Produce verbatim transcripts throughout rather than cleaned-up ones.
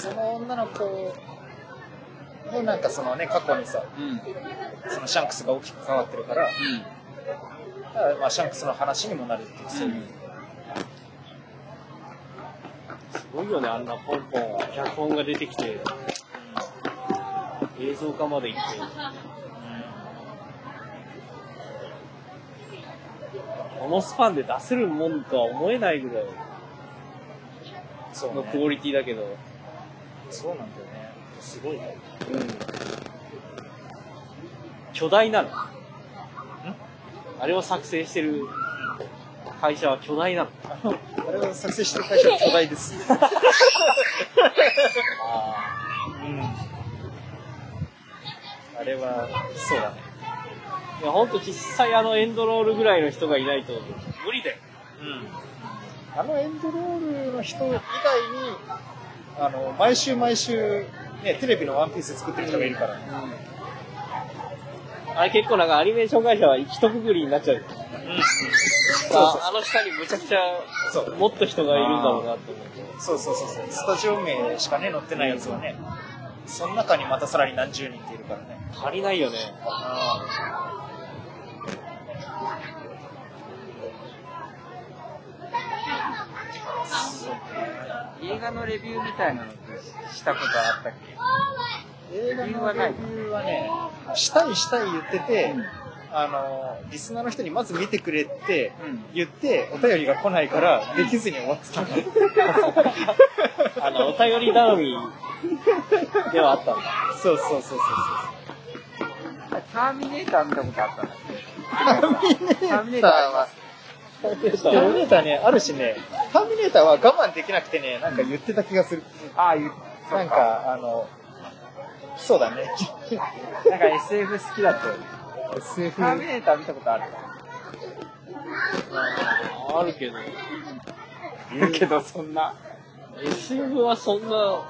その女の子のなんかそのね過去にさ、うん、そのシャンクスが大きく変わってるから、うん、だからまあシャンクスの話にもなるっていう、そういう、うん、 すごいよね、あんなポンポン脚本が出てきて、うん、映像化までいって、うん、このスパンで出せるもんとは思えないぐらいのクオリティだけど、 そうなんだよね、すごいね、 うん、巨大なの。ん？あれを作成してる会社は巨大なの。 あれを作成してる会社は巨大です。ああ、うん。あれはそうだね。 いや本当実際あのエンドロールぐらいの人がいないと無理だよ。 うん。あのエンドロールの人以外にあの毎週毎週ねテレビのワンピース作ってる人がいるからね。 うん、あれ結構なんかアニメーション会社は一括りになっちゃう。うん。あ, あの下にむちゃくちゃもっと人がいるんだろうなって思って。 そうそうそうそう。スタジオ名しかね載ってないやつはね、うん、その中にまたさらに何十人っているからね。 足りないよね。 あ映画のレビューみたいなのってしたことあったっけ？映画のレビューはね、したいしたい言ってて、うん、あのリスナーの人にまず見てくれって言って、うん、お便りが来ないからできずに終わってたんだ。 あのお便り頼みではあったんだ。 そうそうそうそうそう。 ターミネーター見たことあったんだ。 ターミネーターはターミネーターね、あるしね、ターミネーターは我慢できなくてね、なんか言ってた気がする。 ああ、言ってた。なんか、あの、そうだね。 なんか エスエフ 好きだったよね。 エスエフ？ ターミネーター見たことある？ あ, あるけど。 だけど、そんな。 エスエフ はそんな、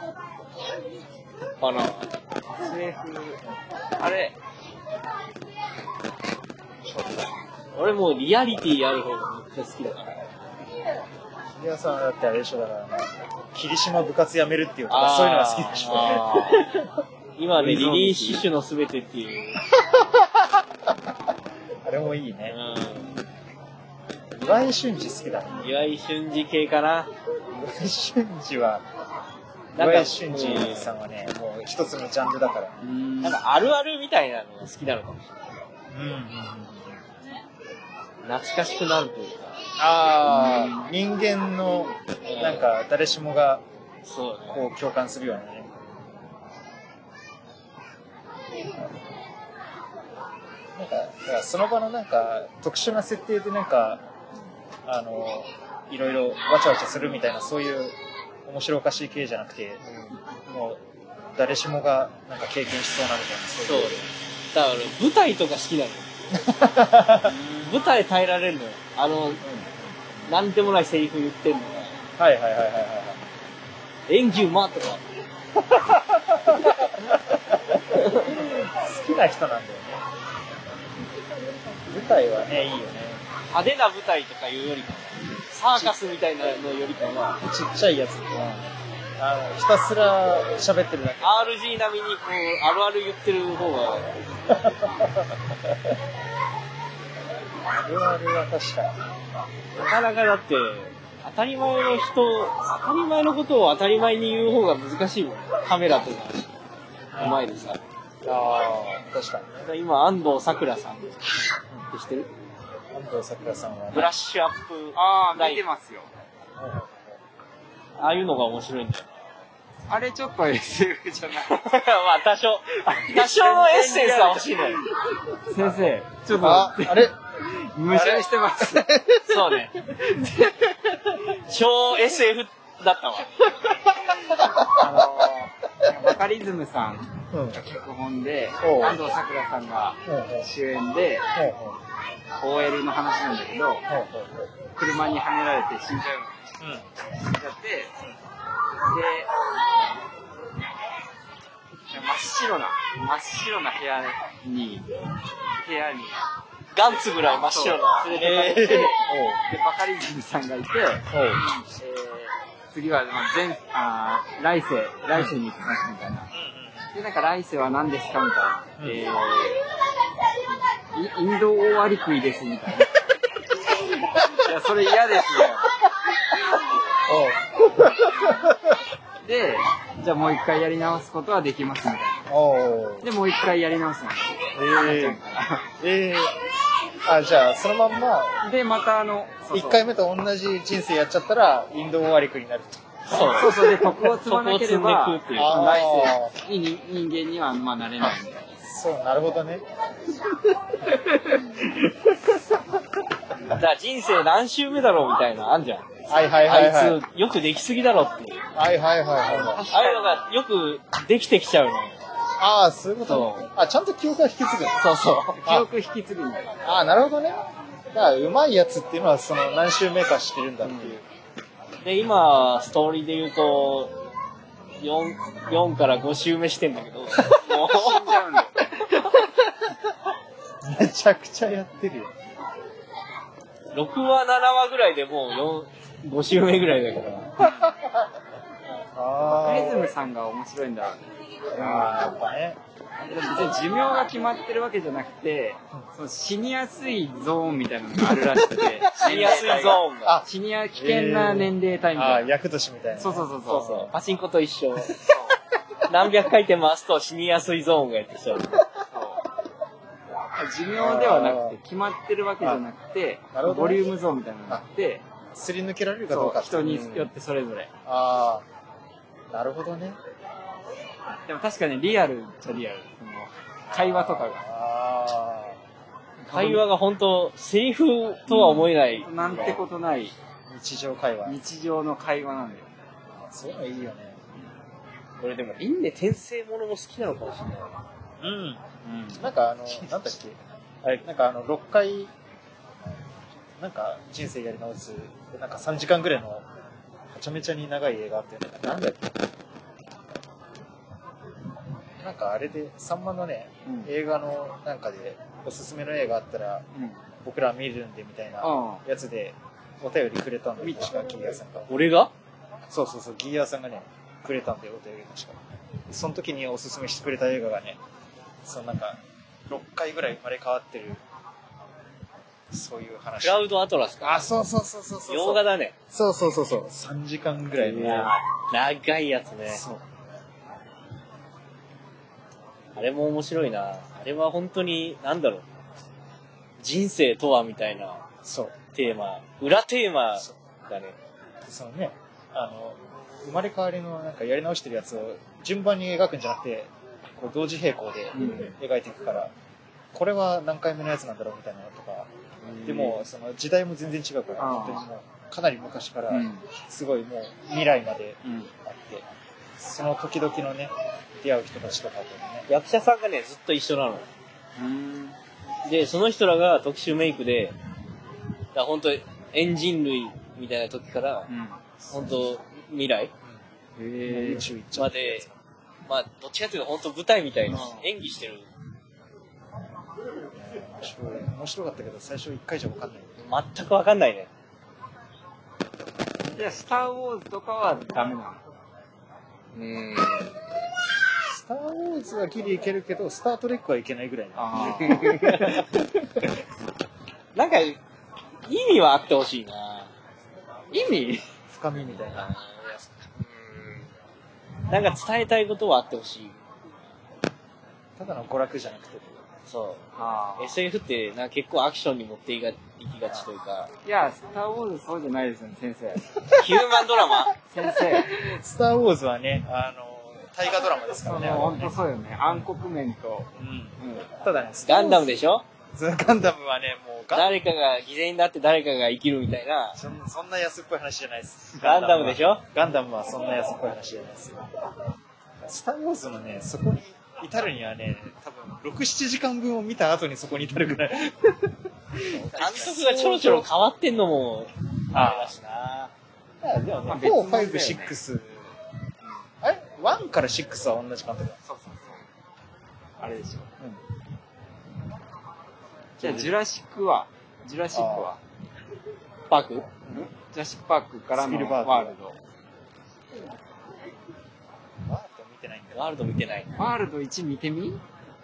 かな。 エスエフ、あれ。 俺もうリアリティある方がめっちゃ好きだから。 皆さんだってあれでしょ、だから霧島部活やめるっていうとかそういうのが好きでしょ。 今ね、リリー・シッシュのすべてっていう。 あれもいいね。うん、岩井俊二好きだね。 岩井俊二系かな。 岩井俊二は、岩井俊二さんはね、もう一つのジャンルだから。 うんなんかあるあるみたいなのが好きなのかもしれない。うんうんうん懐かしくなるというか。 ああ、人間の、なんか、誰しもが、こう、共感するようなね。なんか、だからその場のなんか、特殊な設定でなんか、あの、いろいろわちゃわちゃするみたいな、そういう面白おかしい系じゃなくて、うん、もう、誰しもがなんか経験しそうなみたいな、 そういう。だから、舞台とか好きなの。舞台耐えられるのよ。あの、うん、なんでもないセリフ言ってんのが。 はいはいはいはいはい。 演技うまとか。 好きな人なんだよね。舞台はね、いいよね。 派手な舞台とかいうよりかは、サーカスみたいなのよりかは、 ちっちゃいやつとか、あの、ひたすら喋ってるだけ。 アールジー 並みにこう、あるある言ってる方が。 あるあるは確かに。 なかなかだって、当たり前の人、当たり前のことを当たり前に言う方が難しいもん。カメラとか、うまいでさ。ああ、確かにね。 今、安藤サクラさんって知ってる？ 安藤サクラさんは、ね、 ブラッシュアップ。 ああ、見てますよ。 ああいうのが面白いんだよ。 あれちょっと エスエフ じゃない。 まあ多少、多少のエッセンスは欲しいのよ。 先生、ちょっとあ、あれ矛盾してます。 そうね。超 エスエフ だったわ。 あのー、バカリズムさんが脚本で、うん、安藤サクラさんが主演で、うん、オーエル の話なんだけど、うん、車にはねられて死んじゃうの。うん、死んじゃって、で、真っ白な、真っ白な部屋に、部屋に、 ガンツぐらい真っ白な。 連れてかれて、で、バカリズムさんがいて、えー、 次は、まあ、前、あ来世、来世に行きますみたいな。で、なんか来世は何ですかみたいな。うん、えー、インド大アリクイですみたいな。いや、それ嫌ですみたいな。で、じゃあもう一回やり直すことはできますみたいな。で、もう一回やり直すの。 えー、えー、あ、じゃあ、そのまんま、 で、またあの、 一回目と同じ人生やっちゃったら、インド大アリクイになると。 そうそうそう、で、徳を積まなければ、 来世に人間には、まあ、なれないみたいな。 そう、なるほどね。 じゃあ人生何周目だろうみたいな、あんじゃん。 はいはいはい、はい。 あいつ、よくできすぎだろっていう。 はいはいはいはい。 ああいうのがよくできてきちゃうの。 ああ、そういうことね。あ、ちゃんと記憶が引き継ぐ。 そうそう。 記憶引き継ぐんだよ。 ああ、なるほどね。だから、うまいやつっていうのは、その、何周目かしてるんだっていう。 うん、で、今、ストーリーで言うと、よん、よんからご周目してんだけど、もう、死んじゃうんだよ。 めちゃくちゃやってるよ。 ろくわ、ななわぐらいでもうよん、ご周目ぐらいだから。 ああ。リズムさんが面白いんだ。 ああ、やっぱね。 別に寿命が決まってるわけじゃなくて、その死にやすいゾーンみたいなのがあるらしくて、 死にやすいゾーンが。 あ、死にや危険な年齢帯みたいな。 ああ、厄年みたいな、ね。 そうそうそうそうそう。パチンコと一緒。何百回転回すと死にやすいゾーンがやってきちゃう。 寿命ではなくて、決まってるわけじゃなくて、ボリュームゾーンみたいなのがあって、 すり抜けられるかどうか。 人によってそれぞれ。 ああ、なるほどね。 でも確かにリアルっちゃリアル。その会話とかが。 あ会話が本当セリフとは思えない。 なんてことない。 日常会話。 日常の会話なんだよ。 そういうのいいよね。 俺でも、輪廻転生ものも好きなのかもしれない。 うん。うん。なんかあの、なんだっけあれ、なんかあの、ろっかい、なんか人生やり直す、なんかさんじかんぐらいの、はちゃめちゃに長い映画あって、なんだっけなんかあれで、さんまのね、うん、映画のなんかで、おすすめの映画あったら、うん、僕ら見るんでみたいなやつで、お便りくれたんだよ、確か、ギーヤーさんが。 俺がそうそうそう、ギーヤーさんがね、くれたんだよ、お便り確か。その時におすすめしてくれた映画がね、そのなんか、ろっかいぐらい生まれ変わってる、そういう話。 クラウドアトラスか。 あ、そうそうそうそうそう。 洋画だね。 そうそうそうそう。さんじかんぐらいの。 長いやつね。 そう。 あれも面白いな。あれは本当に、なんだろう。人生とはみたいな。 そう。 テーマ。裏テーマだね。 そのね、あの、生まれ変わりのなんかやり直してるやつを順番に描くんじゃなくて、こう同時並行で描いていくから、うん、これは何回目のやつなんだろうみたいなのとか、うん、でもその時代も全然違うから、本当にもうかなり昔から、すごいもう未来まであって、うん、その時々のね、出会う人たちとかとね。 役者さんがね、ずっと一緒なの。うんで、その人らが特殊メイクで、だ本当エンジン類みたいな時から、うん、本当未来、うん、へーまで、まあ、どっちかというと本当舞台みたいな演技してる。 面白い。面白かったけど、最初一回じゃ分かんない。 全く分かんないね。 じゃあ、スターウォーズとかはダメなの？ うーん。スターウォーズはギリいけるけど、スタートレックはいけないぐらいな。 なんか、意味はあってほしいな。 意味？ 深みみたいな。 なんか伝えたいことはあってほしい。 ただの娯楽じゃなくて。 そう。エスエフ ってなんか結構アクションに持っていきがちというか。 いや、スターウォーズそうじゃないですよね、先生。 ヒューマンドラマ先生。 スターウォーズはね、あの、大河ドラマですからね。 本当そうよね。暗黒面と。 うん。うん、ただね、 ガンダムでしょ？ ガンダムはね、もうガン誰かが犠牲になって誰かが生きるみたいな。 そ, そんな安っぽい話じゃないです。 ガンダムでしょ？ ガンダムはそんな安っぽい話じゃないですよ。スターウォーズのね、そこに至るにはね、多分ろく、ななじかんぶんを見た後にそこに至るぐらい。監督がちょろちょろ変わってんのも、あれだしな。 でもね、よん、ご、ろく、ろく、あれ ?いち からろくは同じ監督だ。そうそうそう。 あれでしょ。うん。じゃあ、ジュラシックはジュラシックはパーク？ ジュラシックパークからのワールド。 ワールド見てない。 ワールドいち見てみ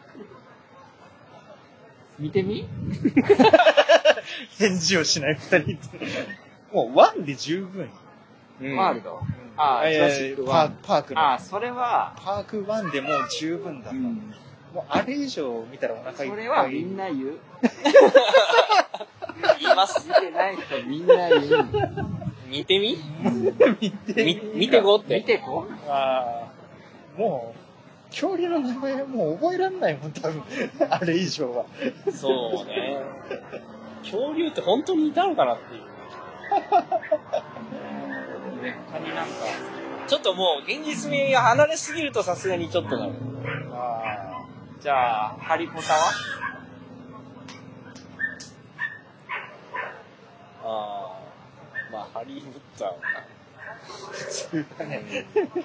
見てみ返事をしない二人って。もうワンで十分。 うん、ワールド、ああ、ジュラシックワン。 パークの。 ああ、それは。 パークワンでもう十分だった。うん、もうあれ以上見たらお腹いっぱい。 それはみんな言う。 言います。 見てない人みんな言う。 見てみ見てみ見てこって。 見てこああ。もう、恐竜の名前もう覚えらんないもん、多分。あれ以上は。 そうね。恐竜って本当にいたのかなっていう。 ね、他になんか。 ちょっともう現実味が離れすぎるとさすがにちょっとなる。 ああ。じゃあ、ハリポタはああ。まあ、ハリー・ポッターはな。 普通だね。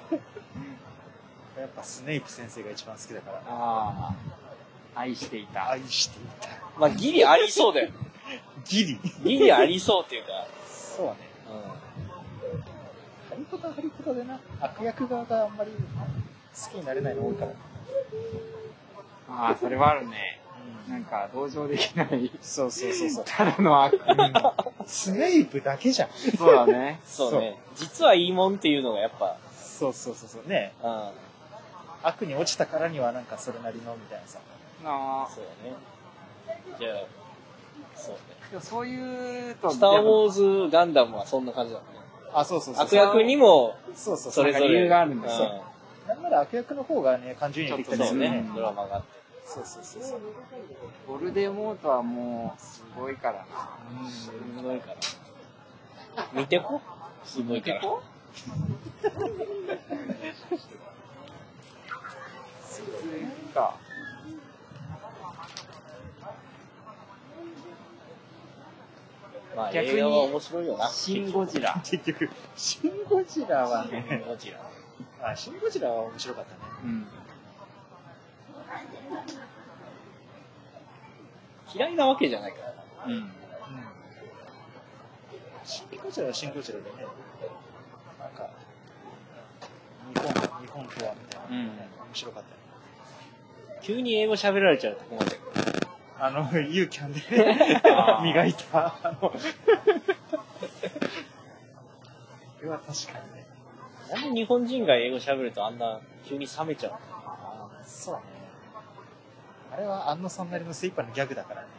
やっぱスネイプ先生が一番好きだから。 ああ。愛していた。 愛していた。 まあ、ギリありそうだよ。 ギリギリありそうっていうか。 そうね。うん。ハリポタはハリポタでな、悪役側があんまり好きになれないの多いから。 ああ、それはあるね。うん、なんか、同情できない。 そうそうそうそう。 ただの悪、うん、 スネイプだけじゃん。 そうだね。 そうね。実はいいもんっていうのがやっぱ。 そうそうそうそうね。うん。悪に落ちたからにはなんかそれなりのみたいなさ。 ああ。 そうだね。じゃあ、そうね。 でもそういうと、 スター・ウォーズ・ガンダムはそんな感じだね。 あ、そうそうそう。 悪役にも、 そうそう、 それぞれ理由があるんですよ。 なんなら悪役の方がね、感情移入できたりするね。 ドラマがあって。 そうそうそうそう。 ボルデモートはもう、すごいからな。 うん、すごいから。見てこすごいから。見てこすごいか。 まあ、映画は面白いよな。 シン・ゴジラ。 結局、シン・ゴジラはね、 シン・ゴジラ。 あ、シン・ゴジラは面白かったね。うん。 嫌いなわけじゃないからな。うん。うん。 シン・ゴジラはシン・ゴジラでね、なんか、日本、日本とはみたいな、うん、面白かったね。 急に英語喋られちゃうと困っちゃう。 あの、ユーキャンで磨いた、あの、これは確かにね。 なんで日本人が英語喋るとあんな急に冷めちゃうの？ ああ、そうね。あれは安野さんなりの精一杯のギャグだからね。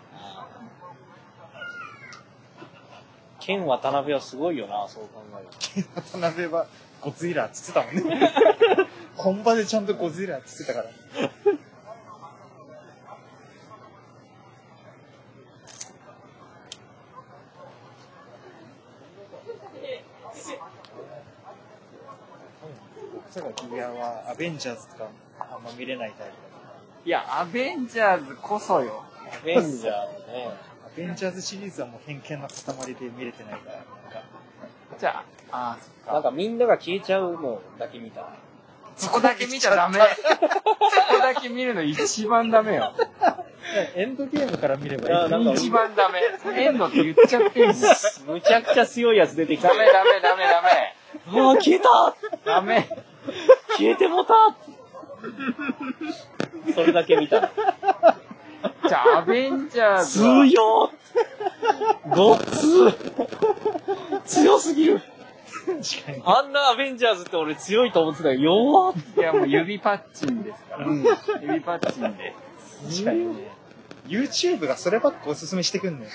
ケン渡辺はすごいよな、そう考えると。 ケン渡辺はゴジラっつってたもんね。本場でちゃんとゴジラっつってたから。僕ら君はアベンジャーズとかあんま見れないタイプだ。 いや、アベンジャーズこそよ。 アベンジャーズね。 アベンジャーズシリーズはもう偏見の塊で見れてないから。なんかじゃあ、あー、そっか。 なんかみんなが消えちゃうのだけ見た。 そこだけ見ちゃダメ。そこだけ見るの一番ダメよ。 エンドゲームから見ればいい。 なんか一番ダメ。エンドって言っちゃってるんだ。 むちゃくちゃ強いやつ出てきた。 ダメダメダメダメ。 ああ、消えたダメ。 消えてもたそれだけ見た。 じゃあ、アベンジャーズは。強ごっつ強すぎる。あんなアベンジャーズって俺強いと思ってたよ。弱っ。 いや、もう指パッチンですから。うん、指パッチンで。 確かにね。YouTube がそればっかおすすめしてくんねん。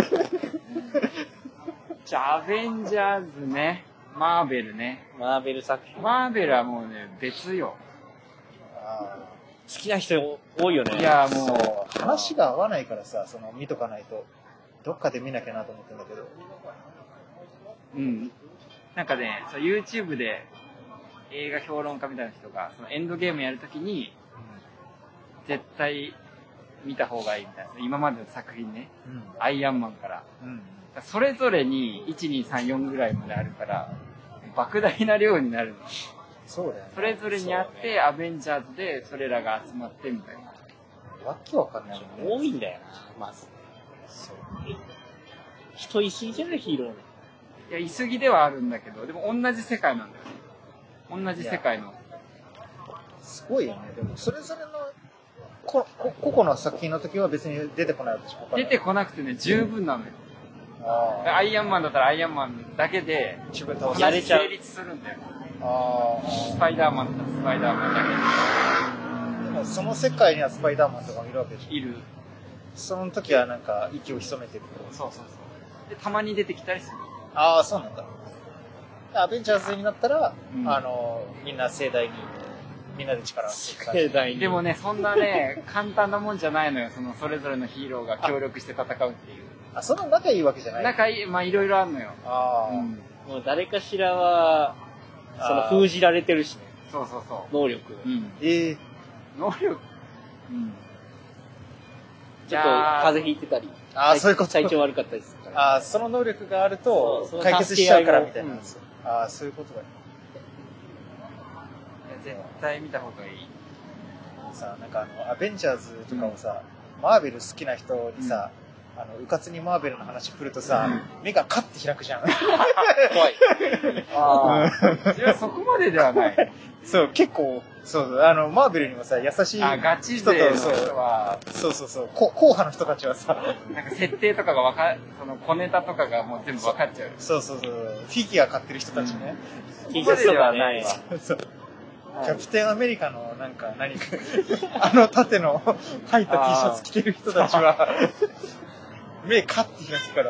じゃあ、アベンジャーズね。マーベルね。 マーベル作品。 マーベルはもうね、別よ。 あ好きな人多いよね。 いや、もう、話が合わないからさ、その、見とかないと、どっかで見なきゃなと思ってんだけど。 うん。なんかね、そう YouTube で映画評論家みたいな人が、そのエンドゲームやるときに、うん、絶対見た方がいいみたいな。今までの作品ね。うん、アイアンマンから。うん、それぞれにいち、に、さん、よんぐらいまであるから、莫大な量になるの。 そうだよね。 それぞれにあって、ね、アベンジャーズでそれらが集まってみたいな。 わけわかんない。 多いんだよな、まず。そう。人いすぎじゃない、ヒーローの。 いや、いすぎではあるんだけど、でも同じ世界なんだよね。同じ世界の。 すごいよね。でも、それぞれのこ個々の作品の時は別に出てこないわけでしょ。 出てこなくてね、十分なのよ。あアイアンマンだったらアイアンマンだけで、 自分とやれちゃう。成立するんだよ。 あスパイダーマンだったらスパイダーマンだけで。でもその世界にはスパイダーマンとかもいるわけでしょ。 いる。 その時はなんか息を潜めてる。 そうそうそう。で、たまに出てきたりする。 ああ、そうなんだ。アベンジャーズになったら、 うん、 あの、みんな盛大に、みんなで力を盛大に。でもね、そんなね、簡単なもんじゃないのよ。その、それぞれのヒーローが協力して戦うっていう。 あ、そんな仲いいわけじゃない？ 仲いい、まあいろいろあるのよ。 ああ、うん。 もう誰かしらは、その封じられてるしね。 そうそうそう。 能力。 うん。 ええー。 能力うん。 ちょっと風邪ひいてたり。 ああ、そういうこと。 体調悪かったりするから。 ああ、その能力があると、解決しちゃうからみたいな。うん、ああ、そういうことだよ。 いや、絶対見た方がいい。 さ、なんかあの、アベンジャーズとかをさ、うん、マーベル好きな人にさ、うん、あの、うかつにマーベルの話来るとさ、うん、目がカッて開くじゃん。怖い。 ああ。いや、そこまでではない。 そう、結構、そう、あの、マーベルにもさ、優しい人と、 あ、ガチ勢の人は、 そうそうそう、こ硬派の人たちはさ、 なんか設定とかがわか、その小ネタとかがもう全部わかっちゃう。 そうそうそう、フィギュア買ってる人たちね。 うん、そこまでではないわ。 そう。キャプテンアメリカのなんか何か、あの縦の入った T シャツ着てる人たちは、目カッて開くから。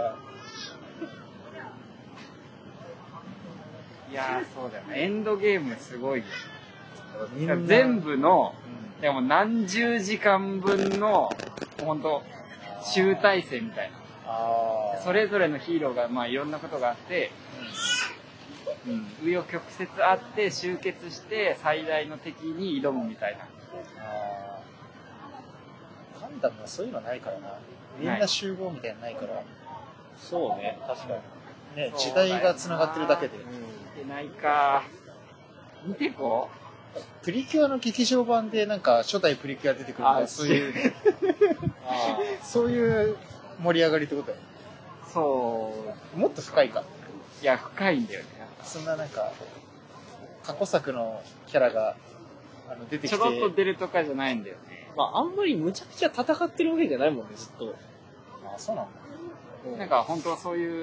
いやー、そうだよね。エンドゲームすごいよ。全部の、うん、でも何十時間分の、本当集大成みたいな。あそれぞれのヒーローが、まあいろんなことがあって、うん、紆余曲折あって集結して最大の敵に挑むみたいな。 ああ。ガンダムはそういうのないからな。みんな集合みたいなのないから。 そうね、確かに。 ね、時代が繋がってるだけで。 見てないか。見てこう。プリキュアの劇場版でなんか初代プリキュア出てくるから、そういう、あそういう盛り上がりってことだよね。 そう。 もっと深いか。 いや、深いんだよね。 そんななんか、過去作のキャラがあの出てきて。 ちょろっと出るとかじゃないんだよね。 まあ、あんまりむちゃくちゃ戦ってるわけじゃないもんね、ずっと。 ああ、そうなんだ。 なんか本当はそういう、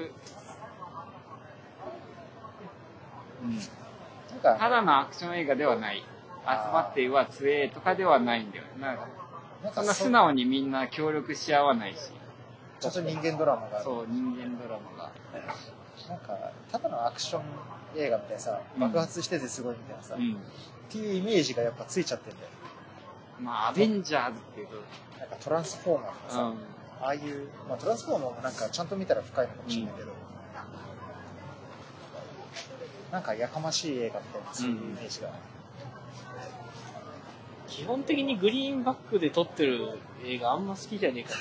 うん、なんかただのアクション映画ではない。集まっては強えとかではないんだよね。なんかそんな素直にみんな協力し合わないし。 ちょっと人間ドラマがある。 そう、人間ドラマが。 なんか、ただのアクション映画みたいなさ、うん、爆発しててすごいみたいなさ、うん、っていうイメージがやっぱついちゃってんだよ。 まあ、アベンジャーズっていうと。 なんかトランスフォーマーとかさ、うん、ああいう、まあトランスフォーマーもなんかちゃんと見たら深いのかもしれないけど、うん、なんかやかましい映画みたいな、そういうイメージが。 基本的にグリーンバックで撮ってる映画あんま好きじゃねえか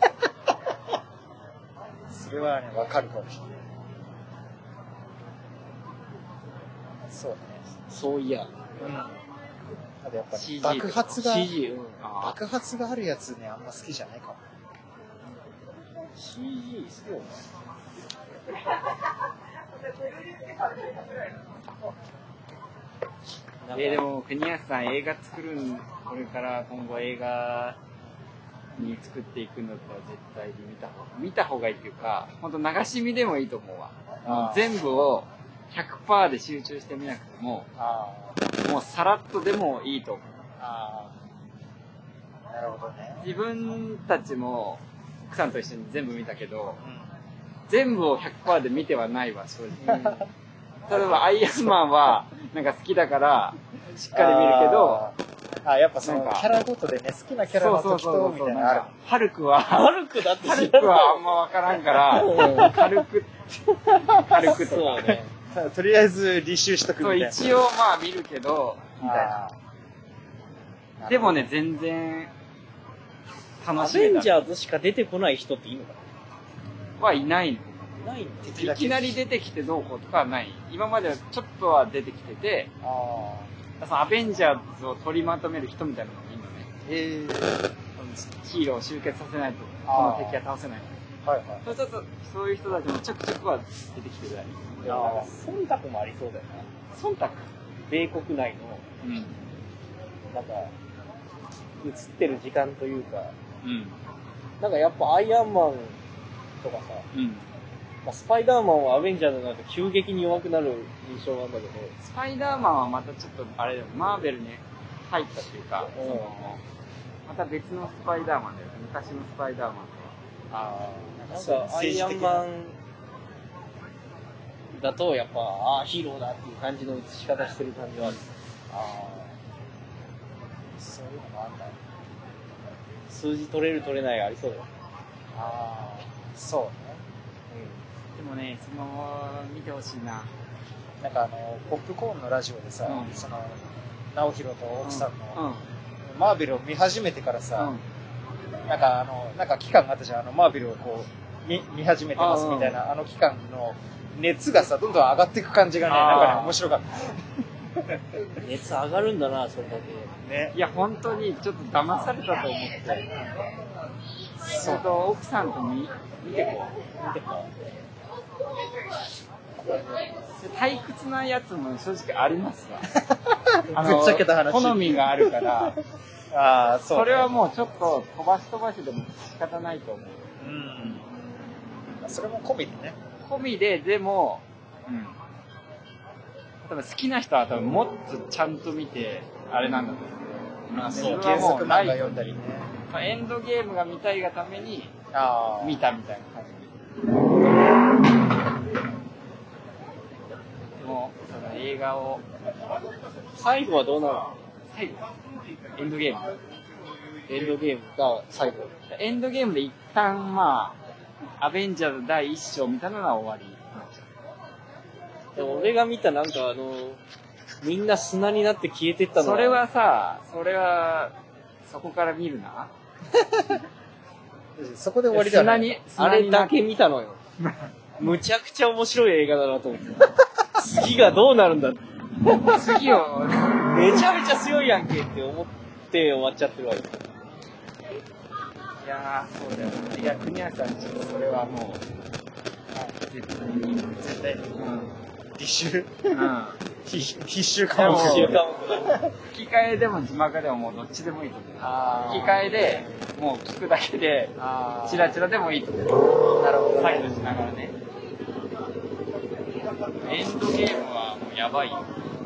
それはね、わかるかもしれない。そうね。 そういや。 うん。あとやっぱり爆発が、 シージー、うん、 爆発があるやつね、あんま好きじゃないかも。 シージー 好きよね。 えー、でも国安さん映画作るん、これから今後映画に作っていくんだったら絶対に見た方が見た方がいいっていうか、本当流し見でもいいと思うわ。もう全部を ひゃくパーセント で集中してみなくても、あもうさらっとでもいいと思う。 あなるほどね。 自分たちも奥さんと一緒に全部見たけど、うん、全部を ひゃくパーセント で見てはないわ正直。例えばアイアンマンはなんか好きだからしっかり見るけど、 あ、やっぱそのキャラごとでね、好きなキャラの時とみたいなのある。 ハルクは、 ハルクだってハルクはあんまわからんから、軽く、軽くとか。 そうね。 とりあえず履修しとくみたいな。 そう、一応まあ見るけど、みたいな。でもね、全然、楽しみだ。 アベンジャーズしか出てこない人っていいのかなはいないの。 ないのいきなり出てきてどうこうとかはない。今まではちょっとは出てきてて、あそのアベンジャーズを取りまとめる人みたいなのがいいのね。 へーヒーローを集結させないと、この敵は倒せない。はいはい。そうすると、そういう人たちもちょくちょくは出てきてくらい。 忖度もありそうだよね。 忖度米国内の、 うん、 なんか、映ってる時間というか、 うん。 なんかやっぱアイアンマンとかさ、 うん。 まあ、スパイダーマンはアベンジャーズになると急激に弱くなる印象なんだけど、 スパイダーマンはまたちょっと、あれだよ、マーベルに入ったっていうか、その、また別のスパイダーマンだよ。昔のスパイダーマンとは。 ああ、なんかアイアンマンだとやっぱ、ああ、ヒーローだっていう感じの映し方してる感じはある。 ああ。そういうのもあんだ。 数字取れる取れないありそうだよ。 ああ、そうね。 うん。でもね、その、見てほしいな。 なんかあの、ポップコーンのラジオでさ、うん、その、直弘と奥さんの、うんうん、マーベルを見始めてからさ、うん、なんかあの、なんか期間があったじゃん、あの、マーベルをこう、見、見始めてますみたいな、あ, あの期間の熱がさ、どんどん上がっていく感じがね、なんかね、面白かった。 熱上がるんだな、それだけ。 ね。いや、本当にちょっと騙されたと思って。そうと奥さんと見、見てこう。見てこう。退屈なやつも正直ありますわ。あの、ぶっちゃけた話。好みがあるから、ああ、そう、ね。それはもうちょっと飛ばし飛ばしでも仕方ないと思う。うん。 それも込みでね。 込みで、でも、うん。多分好きな人は多分もっとちゃんと見て、あれなんだと思う。 まあそう、原作漫画読んだりね。 エンドゲームが見たいがために、見たみたいな感じ。もう、その映画を。 最後はどうなるの？ 最後エンドゲーム。 エンドゲームが最後。 エンドゲームで一旦まあ、アベンジャーズ第一章みたいなのは終わり。 でも俺が見たなんかあの、みんな砂になって消えてったのは。それはさ、それは、そこから見るな。 そこで終わりだよね。 砂に、砂にあれだけ見たのよ。むちゃくちゃ面白い映画だなと思って。次がどうなるんだって。 次を、 めちゃめちゃ強いやんけって思って終わっちゃってるわけ。 いやー、そうだよね。いや、国谷さんちょっとそれはもう、絶対に、 絶対に。うん。必修うん。 必修科目。 必修科目。吹き替えでも字幕でももうどっちでもいいと思う。吹き替えで、もう聞くだけで、チラチラでもいいと思う。なるほど。作業しながらね。エンドゲームはもうやばいよ。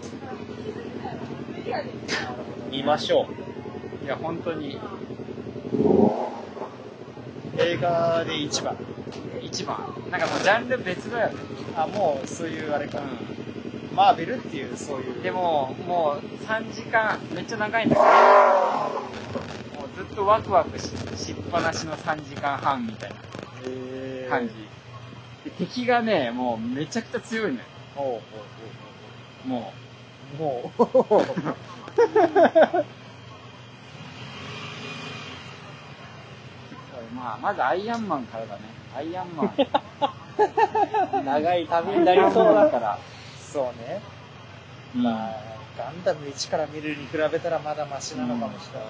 見ましょう。いや、本当に。 映画で一番。 一番。なんかもうジャンル別だよね。 あ、もうそういうあれか。うん、マーベルっていうそういう。 でも、もうさんじかん、めっちゃ長いんだけど、もうずっとワクワク し, しっぱなしのさんじかんはんみたいな感じ。で敵がね、もうめちゃくちゃ強いのよ。 ほうもう。もう。もう。 まあ、まずアイアンマンからだね。アイアンマン。 長い旅になりそうだから。 そうね。うん、まあ、ガンダムいちから見るに比べたらまだマシなのかもしれない。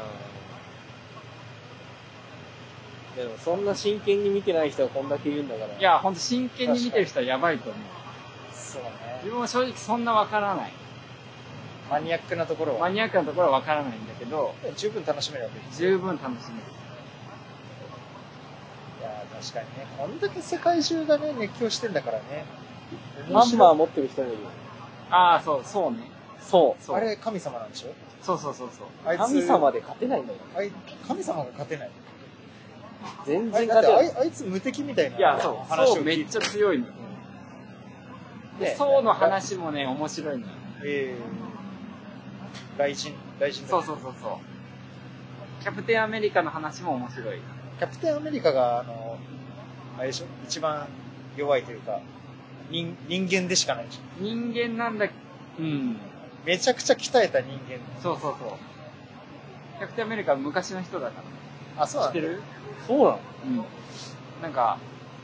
うん、でもそんな真剣に見てない人はこんだけ言うんだから。 いや、ほんと真剣に見てる人はやばいと思う。 そうね。 自分も正直そんなわからない。 マニアックなところはマニアックなところはわからないんだけど、 十分楽しめるわけです。 十分楽しめる。 いや確かにね、こんだけ世界中がね、熱狂してんだからね。 ハンマー持ってる人もいるよ。 ああ、そう、そうね。 そう。 あれ、神様なんでしょ？ そうそうそうそう。 あいつ神様で勝てないんだよ。 あい神様が勝てない。 全然勝てない。 あい、あいつ無敵みたいな。 いや、そう。話をそうめっちゃ強いのよ。で、そうの話もね、面白いのよ。 えー。雷神、雷神。 そうそうそうそう。キャプテンアメリカの話も面白い。 キャプテンアメリカが、あの、あれでしょ？一番弱いというか、人、人間でしかないでしょ？ 人間なんだ、うん。 めちゃくちゃ鍛えた人間。 そうそうそう。キャプテンアメリカは昔の人だから。 あ、そうなの？ 知ってる？ そうなの？ うん。なんか、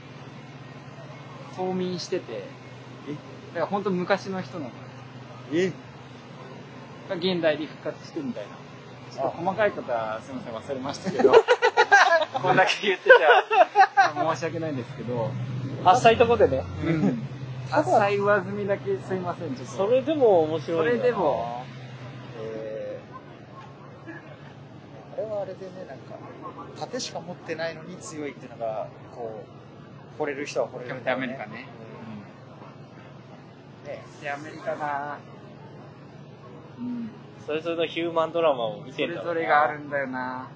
冬眠してて、え？だから本当昔の人なの。 え？ が現代で復活してみたいな。ちょっと細かいことはすみません忘れましたけど、こんだけ言ってちゃ申し訳ないんですけど、 浅いとこでね。 うん。浅い上積みだけすいません、ちょっと。 それでも面白い。 それでも、 えでね、なんか、盾しか持ってないのに強いっていうのが、こう、惚れる人は惚れる、ね。 キャプテンアメリカね。 うん。ねキャプテンアメリカなうん。それぞれのヒューマンドラマを見てるんだろうな。 それぞれがあるんだよな。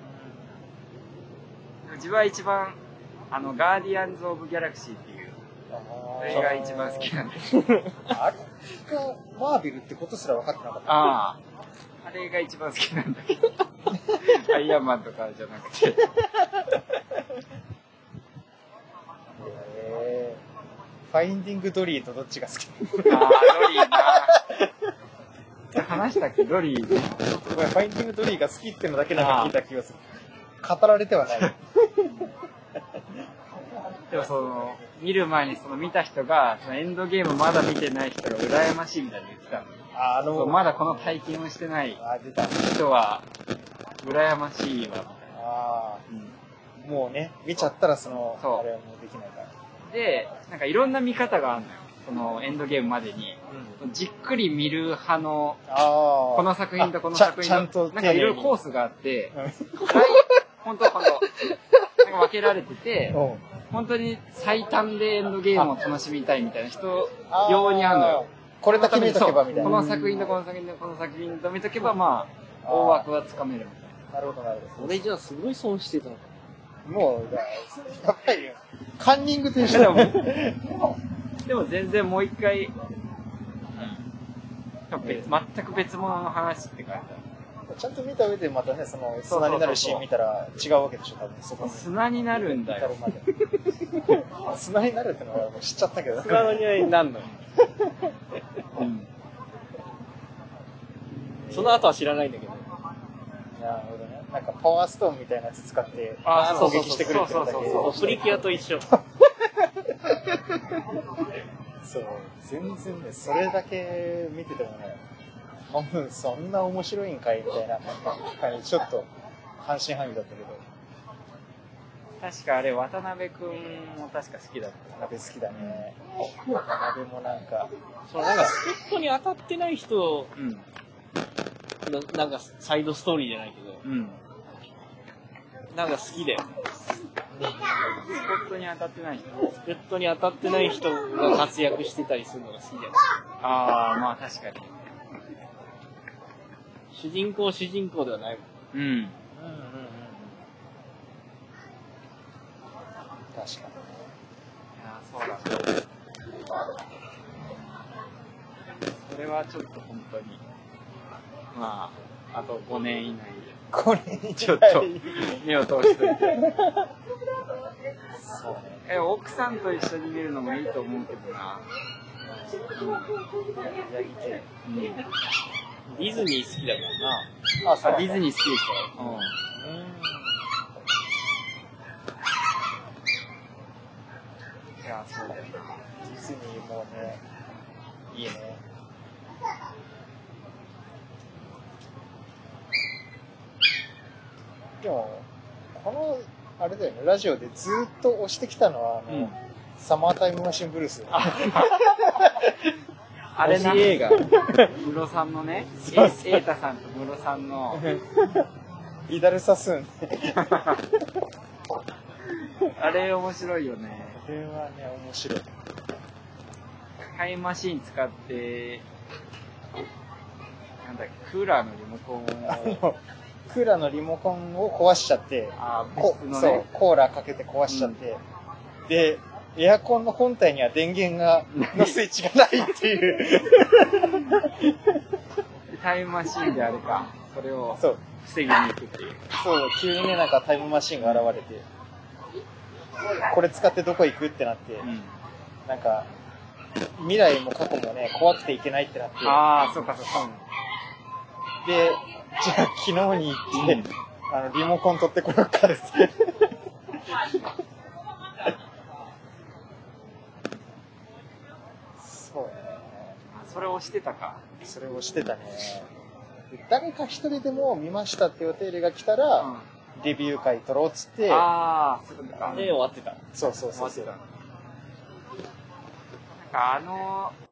自分は一番、あの、ガーディアンズ・オブ・ギャラクシーっていう、それが一番好きなんです。 あれがマーベルってことすら分かってなかった。 ああ。あれが一番好きなんだけど。アイアンマンとかじゃなくて。 えー、ファインディング・ドリーとどっちが好き？ ああ、ドリーな。話したっけ、ドリー。 ファインディング・ドリーが好きっていうのだけなんか聞いた気がする。語られてはない。 でもその、見る前にその見た人が、そのエンドゲームまだ見てない人が羨ましいみたいに言ってたの。 あのまだこの体験をしてない人は、羨ましいわ。 あ、うん、もうね、見ちゃったらその、 そうあれはもうできないから。 で、なんかいろんな見方があるのよ。そのエンドゲームまでに。うん、じっくり見る派の、この作品とこの作品の、なんかいろいろコースがあって、本当本当なんか分けられてて、本当に最短でエンドゲームを楽しみたいみたいな人用にあるのよ。 これだけ見とけばみたいな。 この作品とこの作品とこの作品と見とけば、まあ、大枠はつかめるみたいな。なるほど、なるほど。 俺じゃあすごい損してたのかな。もう、やばいよ。カンニングと一緒だもん。 でも全然もう一回、うん、全く別物の話って書いてある。 ちゃんと見た上でまたね、その砂になるシーン見たら違うわけでしょ、多分そこに。 砂になるんだよ。 砂になるってのはもう知っちゃったけど。 砂の匂いになるのよ。うん。その後は知らないんだけど。 なるほどね。なんかパワーストーンみたいなやつ使って攻撃してくるってことだけど。 プリキュアと一緒。 そう、全然ね、それだけ見ててもね、そんな面白いんかいみたいな感じ、ちょっと半信半疑だったけど。 確かあれ、渡辺くんも確か好きだった。 渡辺好きだね。渡辺もなんか、 そう、なんかスポットに当たってない人、うん、な, なんかサイドストーリーじゃないけど、うん、なんか好きだよね。 スポットに当たってない人スポットに当たってない人が活躍してたりするのが好きだよね。 ああ、まあ確かに。 主人公主人公ではないもん。うん。うんうんうん。 確かにね。 いや、そうだね。それはちょっと本当に、まあ、あとごねん以内で。 ごねん以内ちょっと目を通しといて。そうね。え、奥さんと一緒に見るのもいいと思うけどな。うん。いや、いけ。うん。 ディズニー好きだからな。あ、そう。ディズニー好きでしょ。うん。いや、そうだよな。 ディズニーもね、いいね。でも、この、あれだよね、ラジオでずっと押してきたのは、あの、うん、サマータイムマシンブルース。 あれな、映画。ムロさんのね、エータさんとムロさんの、 イダルサスーン。 あれ面白いよね。 あれはね、面白い。 タイムマシン使って、なんだっけ、クーラーのリモコンを。 クーラーのリモコンを壊しちゃって、 あこのね、そう、コーラかけて壊しちゃって、うん、で、エアコンの本体には電源が、のスイッチがないっていう。 タイムマシンであれか、それを防ぎに行くっていう。 そう、急にね、なんかタイムマシンが現れて、これ使ってどこ行くってなって、うん、なんか、未来も過去もね、怖くていけないってなって。 ああ、そうかそうか。 で、じゃあ昨日に行って、うん、あの、リモコン取ってこようかです。そうね。 それをしてたか。 それをしてたね。誰か一人でも見ましたっていうお手入れが来たら、うん、レビュー会撮ろうっつって。 ああ、そうか。 で、終わってた。 そうそうそうそう。 終わってた。なんかあの、